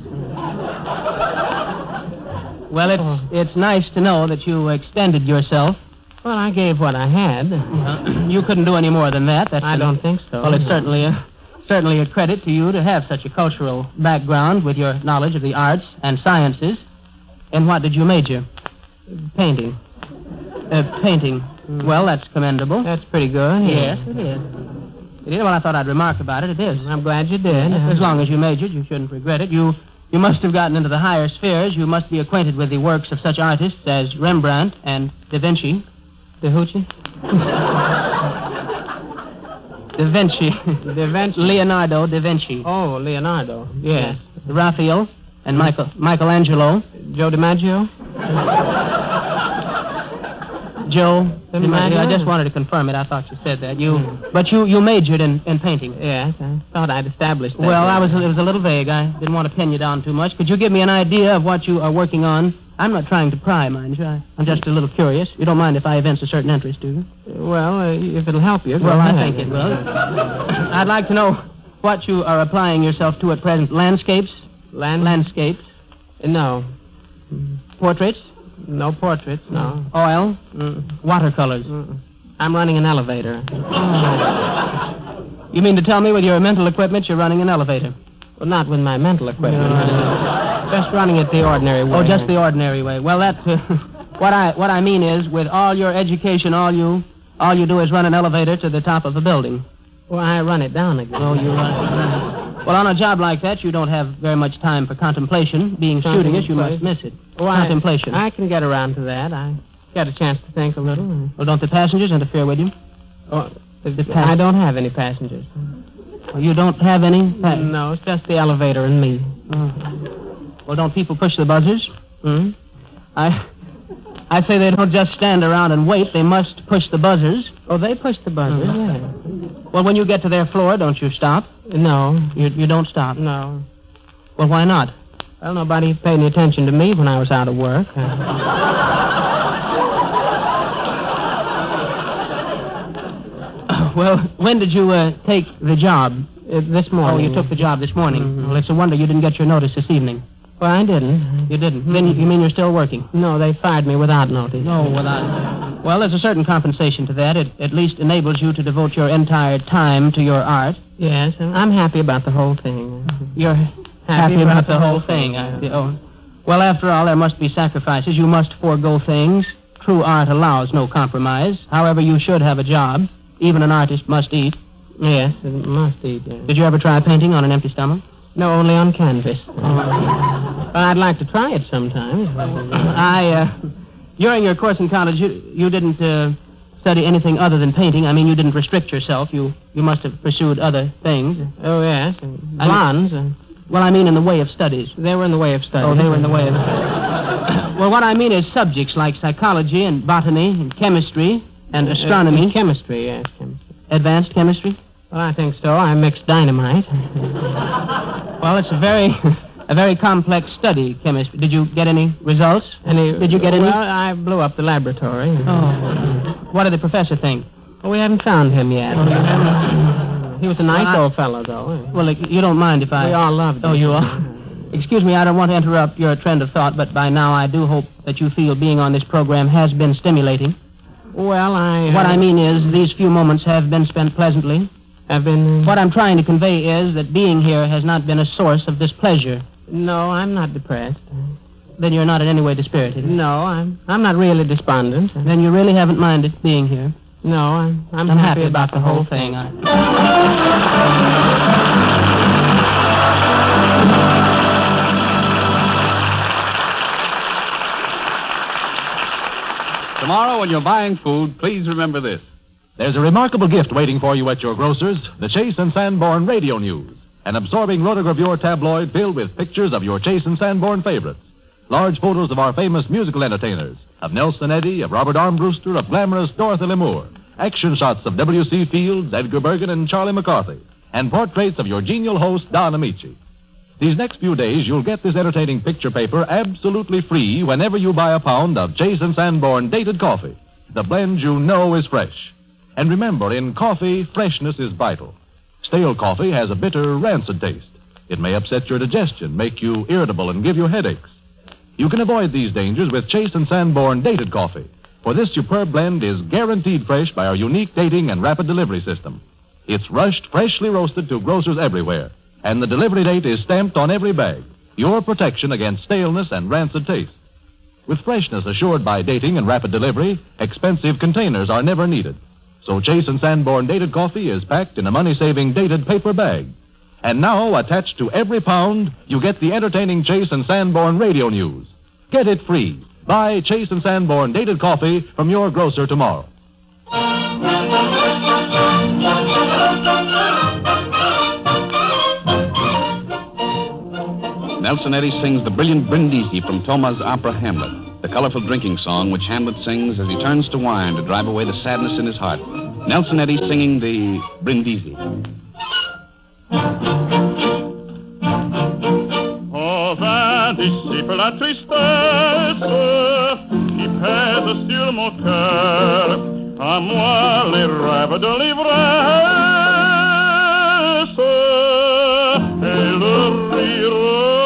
Well, it's, it's nice to know that you extended yourself. Well, I gave what I had. Uh, you couldn't do any more than that. That's I an, don't think so. Well, it's certainly a, certainly a credit to you to have such a cultural background with your knowledge of the arts and sciences. In what did you major? Painting. Uh, painting. Mm. Well, that's commendable. That's pretty good. Yes, it is. It is. Well, I thought I'd remark about it. It is. I'm glad you did. As long as you majored, you shouldn't regret it. You you must have gotten into the higher spheres. You must be acquainted with the works of such artists as Rembrandt and Da Vinci. Da Vinci? Da Vinci. Da Vinci. Leonardo da Vinci. Oh, Leonardo. Yes. Raphael and Michael Michelangelo. Joe DiMaggio? Joe DiMaggio? I just wanted to confirm it. I thought you said that. You, mm. But you, you majored in, in painting. Yes, I thought I'd established that. Well, I was, it was a little vague. I didn't want to pin you down too much. Could you give me an idea of what you are working on? I'm not trying to pry, mind you. I, I'm just a little curious. You don't mind if I evince a certain interest, do you? Well, uh, if it'll help you. Well, I think it will. I'd like to know what you are applying yourself to at present. Landscapes? Land- Landscapes? No. Portraits? No portraits, no. Oil? Mm. Watercolors? Mm. I'm running an elevator. You mean to tell me with your mental equipment you're running an elevator? Well, not with my mental equipment. No. Just running it the ordinary way. Oh, just the ordinary way. Well, that uh, what I what I mean is, with all your education, all you all you do is run an elevator to the top of a building. Well, I run it down again. Oh, you run it down. Well, on a job like that, you don't have very much time for contemplation. Being studious, you must miss it. Oh, contemplation. I, I can get around to that. I get a chance to think a little. Well, don't the passengers interfere with you? Oh, the, the pass- I don't have any passengers. Oh, you don't have any? Pa- no, it's just the elevator and me. Oh. Well, don't people push the buzzers? Hmm? I... I say they don't just stand around and wait. They must push the buzzers. Oh, they push the buzzers, Mm-hmm. yeah. Well, when you get to their floor, don't you stop? No. You you don't stop? No. Well, why not? Well, nobody paid any attention to me when I was out of work. Well, when did you uh, take the job? Uh, this morning. Oh, you took the job this morning. Mm-hmm. Well, it's a wonder you didn't get your notice this evening. Well, I didn't. You didn't? Mm-hmm. Then you, you mean you're still working? No, they fired me without notice. No, without... Well, there's a certain compensation to that. It at least enables you to devote your entire time to your art. Yes, I'm happy about the whole thing. You're happy, happy about, about the whole thing. thing. I, oh. Well, after all, there must be sacrifices. You must forego things. True art allows no compromise. However, you should have a job. Even an artist must eat. Yes, it must eat. Yes. Did you ever try painting on an empty stomach? No, only on canvas. But I'd like to try it sometime. I, uh, during your course in college, you, you didn't uh, study anything other than painting. I mean, you didn't restrict yourself. You you must have pursued other things. Oh, yes. Blondes. I mean, well, I mean in the way of studies. They were in the way of studies. Oh, they were in the way of Well, what I mean is subjects like psychology and botany and chemistry and astronomy. Uh, chemistry, yes. Chemistry. Advanced chemistry? Well, I think so. I mixed dynamite. Well, it's a very, a very complex study, chemistry. Did you get any results? Any? Did you get any? Well, I blew up the laboratory. Oh. What did the professor think? Well, we haven't found him yet. Oh, he was a nice well, I, old fellow, though. Well, you don't mind if I... We all loved him. Oh, you are? Excuse me, I don't want to interrupt your trend of thought, but by now I do hope that you feel being on this program has been stimulating. Well, I... Uh, what I mean is, these few moments have been spent pleasantly. Have been... What I'm trying to convey is that being here has not been a source of displeasure. No, I'm not depressed. Then you're not in any way dispirited. No, I'm I'm not really despondent. Then you really haven't minded being here. No, I'm, I'm, I'm happy, happy about the whole thing. I... Tomorrow, when you're buying food, please remember this. There's a remarkable gift waiting for you at your grocer's, the Chase and Sanborn Radio News, an absorbing rotogravure tabloid filled with pictures of your Chase and Sanborn favorites. Large photos of our famous musical entertainers, of Nelson Eddy, of Robert Armbruster, of glamorous Dorothy Lamour, action shots of W C. Fields, Edgar Bergen, and Charlie McCarthy, and portraits of your genial host, Don Amici. These next few days, you'll get this entertaining picture paper absolutely free whenever you buy a pound of Chase and Sanborn dated coffee, the blend you know is fresh. And remember, in coffee, freshness is vital. Stale coffee has a bitter, rancid taste. It may upset your digestion, make you irritable, and give you headaches. You can avoid these dangers with Chase and Sanborn dated coffee, for this superb blend is guaranteed fresh by our unique dating and rapid delivery system. It's rushed, freshly roasted to grocers everywhere, and the delivery date is stamped on every bag. Your protection against staleness and rancid taste. With freshness assured by dating and rapid delivery, expensive containers are never needed. So Chase and Sanborn dated coffee is packed in a money-saving dated paper bag. And now, attached to every pound, you get the entertaining Chase and Sanborn Radio News. Get it free. Buy Chase and Sanborn dated coffee from your grocer tomorrow. Nelson Eddy sings the brilliant Brindisi from Thomas' opera Hamlet, the colorful drinking song which Hamlet sings as he turns to wine to drive away the sadness in his heart. Nelson Eddy singing the Brindisi. Oh, vin dissipe la tristesse qui pèse sur mon cœur. À moi les rêves de l'ivresse et le rire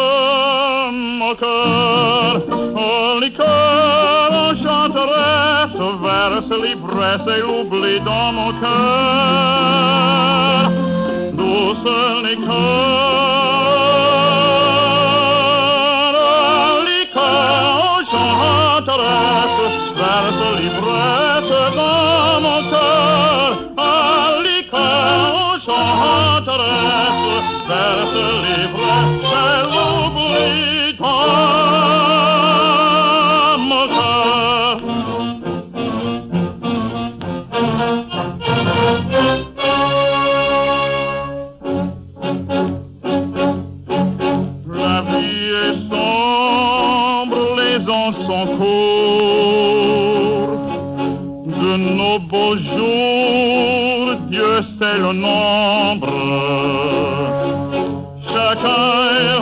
moqueur. Oh, liqueur enchanteresse, verse l'ivresse et l'oubli dans mon cœur. Douce liqueur, liqueur enchanteresse, verse l'ivresse dans mon cœur. Ah, liqueur enchanteresse, verse l'ivresse et l'oubli dans mon cœur. La vie est sombre, les ans sont courts. De nos beaux jours, Dieu sait le nombre. Chacun est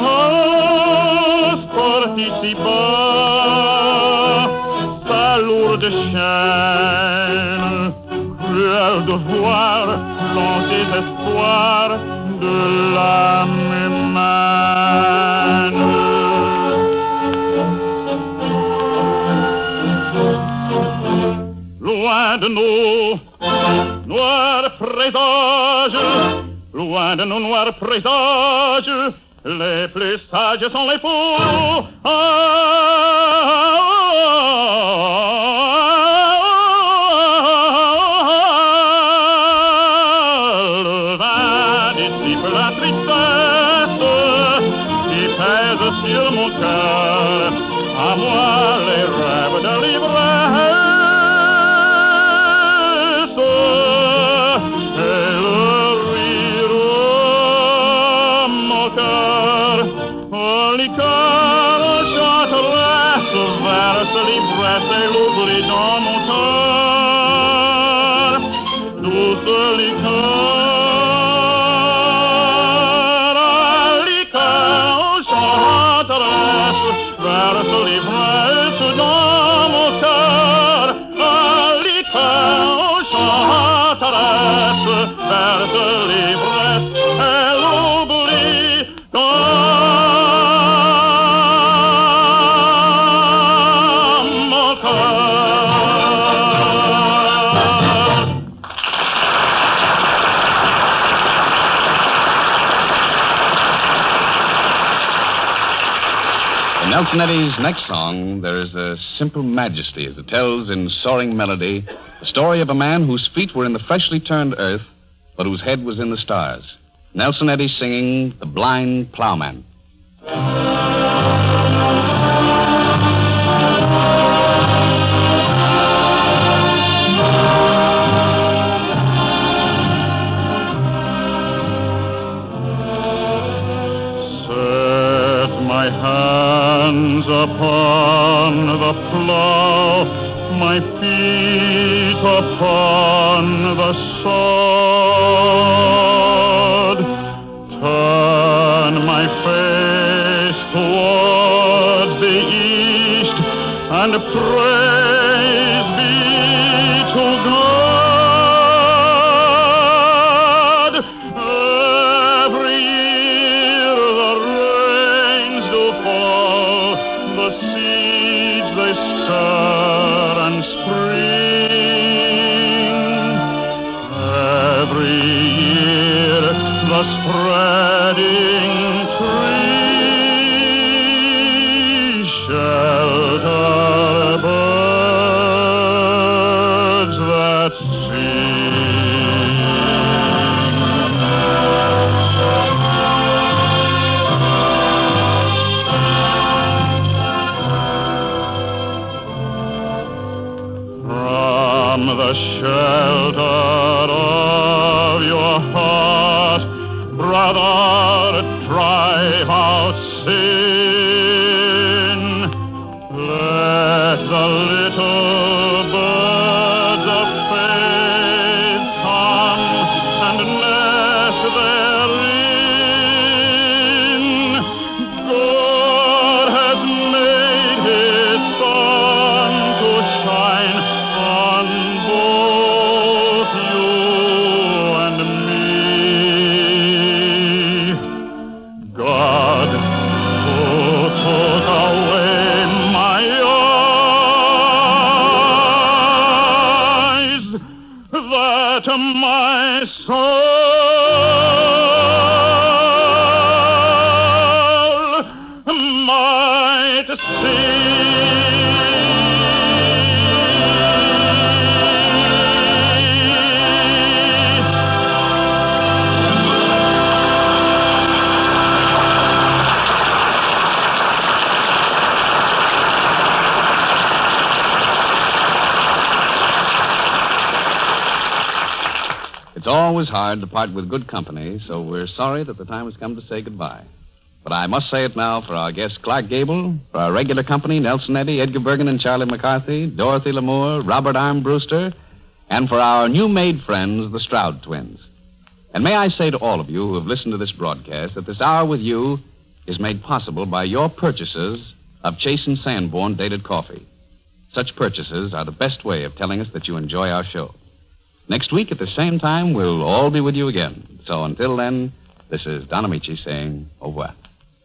sport ici-bas, sa lourde chaîne, cruel de voir son désespoir de l'âme humaine. Loin de nous, noirs présages, loin de nos noirs présages, les plus sages sont les fous. Ah, le vin dissipe la tristesse qui pèse sur mon cœur. À moi les rêves de l'ivresse. L'ivresse et l'oubli dans mon cœur. Douce liqueur, liqueur enchanteresse, verse l'ivresse dans mon cœur. Liqueur enchanteresse, verse l'ivresse et l'oubli dans Nelson Eddy's next song, there is a simple majesty as it tells in soaring melody The story of a man whose feet were in the freshly turned earth, but whose head was in the stars. Nelson Eddy singing The Blind Plowman. My hands upon the plow, my feet upon the sod. Turn my face toward the east, and praise be to God. Every year the rains do fall, the seeds they stir and spring. Every year the spreading trees shelter birds that from the shelter of your heart, brother, drive out sin. Let the little birds of faith come and nest therein. God has made his sun to shine on both you and me. God, who took away my eyes, that my soul might It's always hard to part with good company, so we're sorry that the time has come to say goodbye. But I must say it now for our guest Clark Gable, for our regular company, Nelson Eddy, Edgar Bergen and Charlie McCarthy, Dorothy Lamour, Robert Armbruster, and for our new-made friends, the Stroud twins. And may I say to all of you who have listened to this broadcast that this hour with you is made possible by your purchases of Chase and Sanborn dated coffee. Such purchases are the best way of telling us that you enjoy our show. Next week at the same time, we'll all be with you again. So until then, this is Don Amici saying au revoir.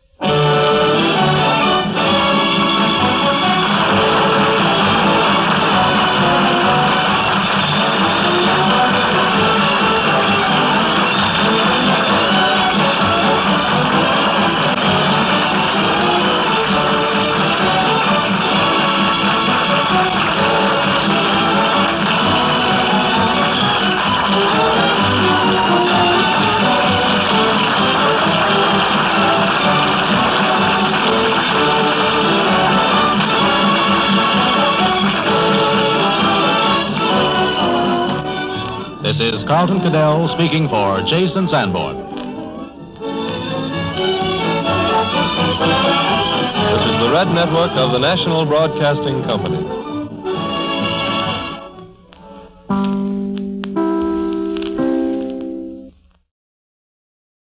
This is Carlton Cadell speaking for Jason Sanborn. This is the Red Network of the National Broadcasting Company.